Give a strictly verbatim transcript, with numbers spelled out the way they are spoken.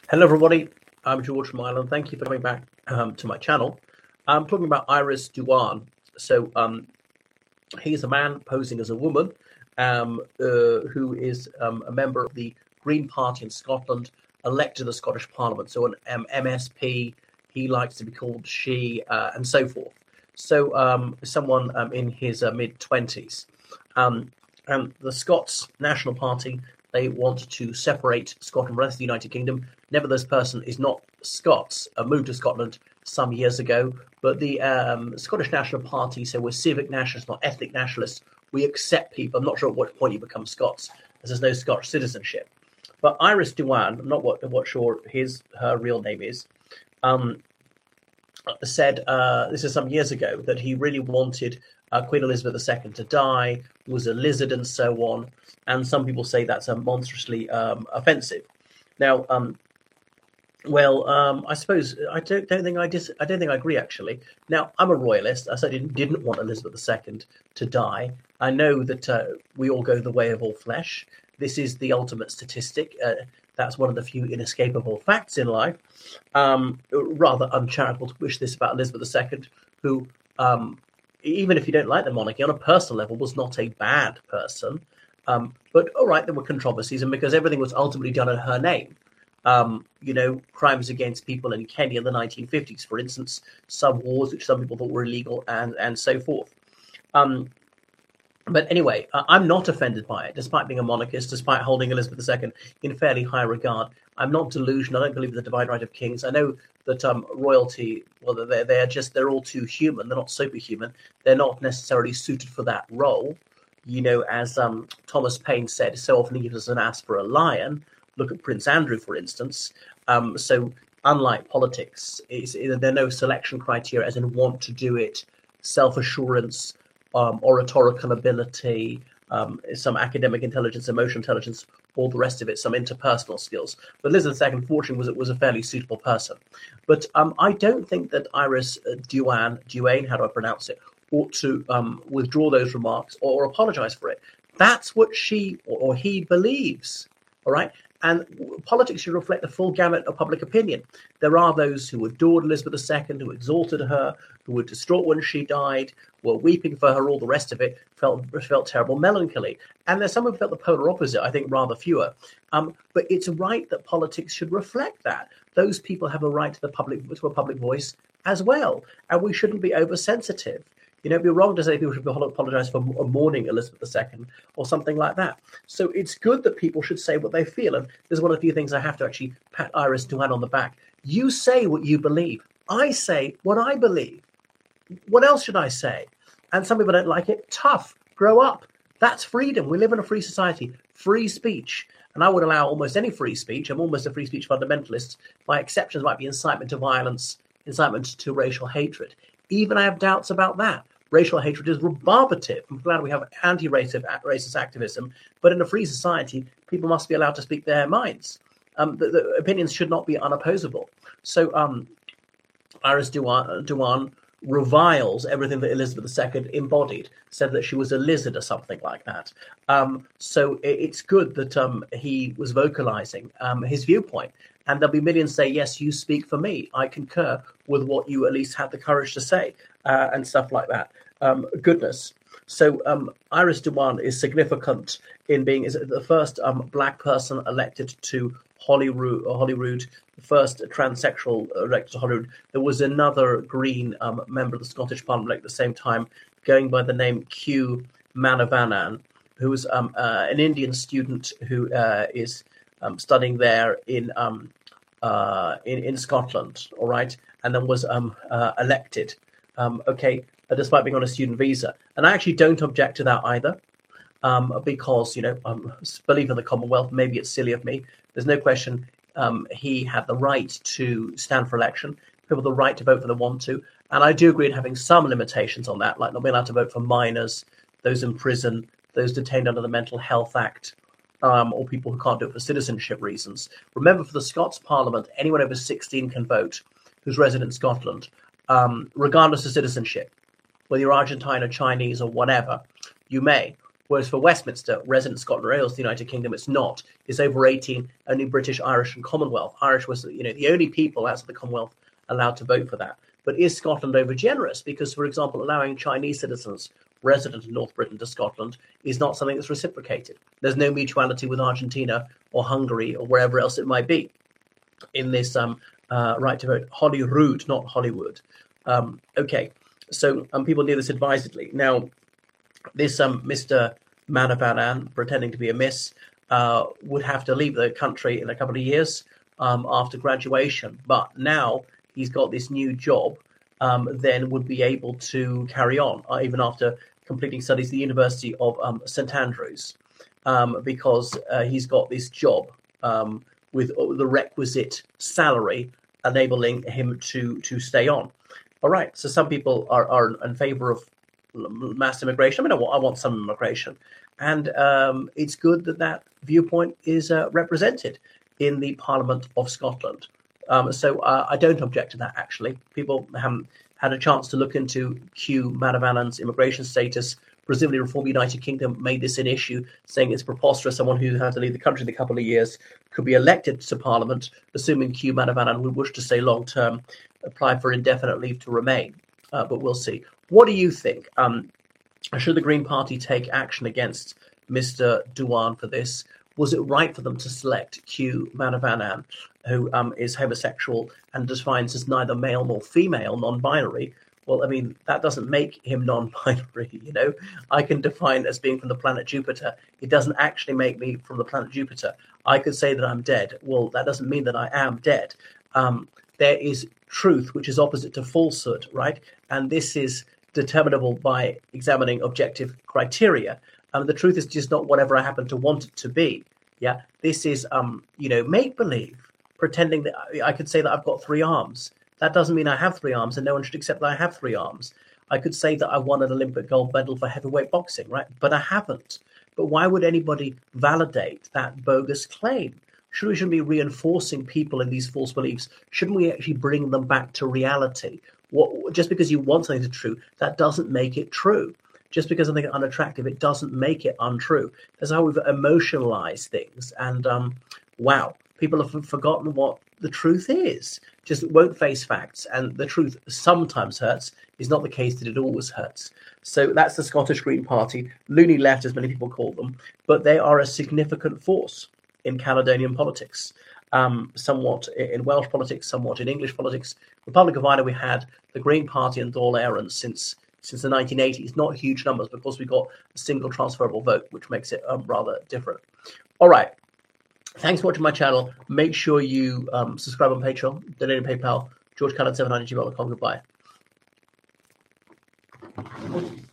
Hello, everybody. I'm George from Ireland. Thank you for coming back um, to my channel. I'm talking about Iris Dewan. So, um, he's a man posing as a woman um, uh, who is um, a member of the Green Party in Scotland, elected to the Scottish Parliament. So, an um, M S P, he likes to be called she, uh, and so forth. So, um, someone um, in his uh, mid twenties. Um, and the Scots National Party, they want to separate Scotland from the rest of the United Kingdom. Nevertheless, this person is not Scots, uh, moved to Scotland some years ago, but the um, Scottish National Party, so we're civic nationalists, not ethnic nationalists. We accept people. I'm not sure at what point you become Scots, as there's no Scottish citizenship. But Iris Dewan, I'm not what, what sure his her real name is, um, said, uh, this is some years ago, that he really wanted uh, Queen Elizabeth the Second to die, was a lizard and so on. And some people say that's a monstrously um, offensive. Now, um, well, um, I suppose I don't, don't think I dis- I don't think I agree actually. Now, I'm a royalist. I certainly didn't, didn't want Elizabeth the Second to die. I know that uh, we all go the way of all flesh. This is the ultimate statistic. Uh, that's one of the few inescapable facts in life. Um, rather uncharitable to wish this about Elizabeth the Second, who, um, even if you don't like the monarchy, on a personal level, was not a bad person. Um, but all right, there were controversies, and because everything was ultimately done in her name, um, you know, crimes against people in Kenya in the nineteen fifties, for instance, some wars which some people thought were illegal, and and so forth. Um, but anyway, uh, I'm not offended by it, despite being a monarchist, despite holding Elizabeth the Second in fairly high regard. I'm not delusional. I don't believe in the divine right of kings. I know that um, royalty, well, they're, they're just, they're all too human. They're not superhuman. They're not necessarily suited for that role. You know, as um, Thomas Paine said, so often he gives us an ass for a lion. Look at Prince Andrew, for instance. Um, so unlike politics, it's, there are no selection criteria as in want to do it, self-assurance, um, oratorical ability, um, some academic intelligence, emotional intelligence, all the rest of it, some interpersonal skills. But Elizabeth the Second, fortunately, was, was a fairly suitable person. But um, I don't think that Iris uh, Dewan, Duane, how do I pronounce it, ought to um, withdraw those remarks or, or apologize for it. That's what she or, or he believes, all right? And politics should reflect the full gamut of public opinion. There are those who adored Elizabeth the Second, who exalted her, who were distraught when she died, were weeping for her, all the rest of it, felt felt terrible melancholy. And there's some who felt the polar opposite, I think rather fewer. Um, but it's right that politics should reflect that. Those people have a right to the public to a public voice as well. And we shouldn't be oversensitive. You know, it'd be wrong to say people should apologize for mourning Elizabeth the Second or something like that. So it's good that people should say what they feel. And there's one of the few things I have to actually pat Iris Dewan on the back. You say what you believe. I say what I believe. What else should I say? And some people don't like it. Tough. Grow up. That's freedom. We live in a free society. Free speech. And I would allow almost any free speech. I'm almost a free speech fundamentalist. My exceptions might be incitement to violence, incitement to racial hatred. Even I have doubts about that. Racial hatred is rebarbative. I'm glad we have anti-racist racist activism, but in a free society, people must be allowed to speak their minds. Um, the, the opinions should not be unopposable. So um, Iris Dewan, Dewan reviles everything that Elizabeth the Second embodied, said that she was a lizard or something like that. Um, so it, it's good that um, he was vocalizing um, his viewpoint. And there'll be millions say, yes, you speak for me. I concur with what you at least had the courage to say, uh, and stuff like that. Um, goodness. So um, Iris Dewan is significant in being is the first um, black person elected to Holyrood, Holyrood, the first transsexual elected to Holyrood. There was another Green um, member of the Scottish Parliament at the same time, going by the name Q Manavanan, who was um, uh, an Indian student who uh, is Um, studying there in um, uh, in in Scotland, all right, and then was um, uh, elected. Um, okay, uh, despite being on a student visa, and I actually don't object to that either, um, because you know, um, believe in the Commonwealth. Maybe it's silly of me. There's no question. Um, he had the right to stand for election. People have the right to vote for they want to, and I do agree in having some limitations on that, like not being allowed to vote for minors, those in prison, those detained under the Mental Health Act. Um, or people who can't do it for citizenship reasons. Remember, for the Scots Parliament, anyone over sixteen can vote who's resident in Scotland, um, regardless of citizenship. Whether you're Argentine or Chinese or whatever, you may. Whereas for Westminster, resident Scotland or Wales, the United Kingdom, it's not. It's over eighteen, only British, Irish, and Commonwealth. Irish was, you know, the only people outside the Commonwealth allowed to vote for that. But is Scotland over generous? Because, for example, allowing Chinese citizens resident in North Britain to Scotland is not something that's reciprocated. There's no mutuality with Argentina or Hungary or wherever else it might be in this um, uh, right to vote. Holyrood, not Hollywood. Um, okay, so um, people do this advisedly. Now, this um, Mister Manavannan, pretending to be a miss, uh, would have to leave the country in a couple of years um, after graduation. But now he's got this new job, um, then would be able to carry on, uh, even after completing studies at the University of um, St Andrews, um, because uh, he's got this job um, with the requisite salary, enabling him to to stay on. All right, so some people are, are in favour of mass immigration. I mean, I want, I want some immigration. And um, it's good that that viewpoint is uh, represented in the Parliament of Scotland. Um, so uh, I don't object to that, actually. People haven't had a chance to look into Hugh Manavannan's immigration status. Presumably Reform United Kingdom made this an issue, saying it's preposterous someone who had to leave the country in a couple of years could be elected to Parliament, assuming Hugh Manavannan would wish to stay long-term, apply for indefinite leave to remain. Uh, but we'll see. What do you think? Um, should the Green Party take action against Mister Dewan for this? Was it right for them to select Hugh Manavannan, who um, is homosexual and defines as neither male nor female, non-binary? Well, I mean, that doesn't make him non-binary, you know. I can define as being from the planet Jupiter. It doesn't actually make me from the planet Jupiter. I could say that I'm dead. Well, that doesn't mean that I am dead. Um, there is truth, which is opposite to falsehood, right? And this is determinable by examining objective criteria. Um, the truth is just not whatever I happen to want it to be. Yeah, this is, um, you know, make-believe, pretending that I could say that I've got three arms. That doesn't mean I have three arms, and no one should accept that I have three arms. I could say that I won an Olympic gold medal for heavyweight boxing, right? But I haven't. But why would anybody validate that bogus claim? Should we shouldn't be reinforcing people in these false beliefs? Shouldn't we actually bring them back to reality? What, just because you want something to be true, that doesn't make it true. Just because something is unattractive, it doesn't make it untrue. That's how we've emotionalized things. And um, wow, people have forgotten what the truth is. Just won't face facts. And the truth sometimes hurts. Is not the case that it always hurts. So that's the Scottish Green Party, loony left, as many people call them. But they are a significant force in Caledonian politics, um, somewhat in Welsh politics, somewhat in English politics. Republic of Ireland, we had the Green Party and Dáil Éireann since since the nineteen eighties. Not huge numbers, but of course we got a single transferable vote, which makes it um, rather different. All right. Thanks for watching my channel. Make sure you um, subscribe on Patreon, donate on PayPal, george callan seven nine at gmail dot com. Goodbye.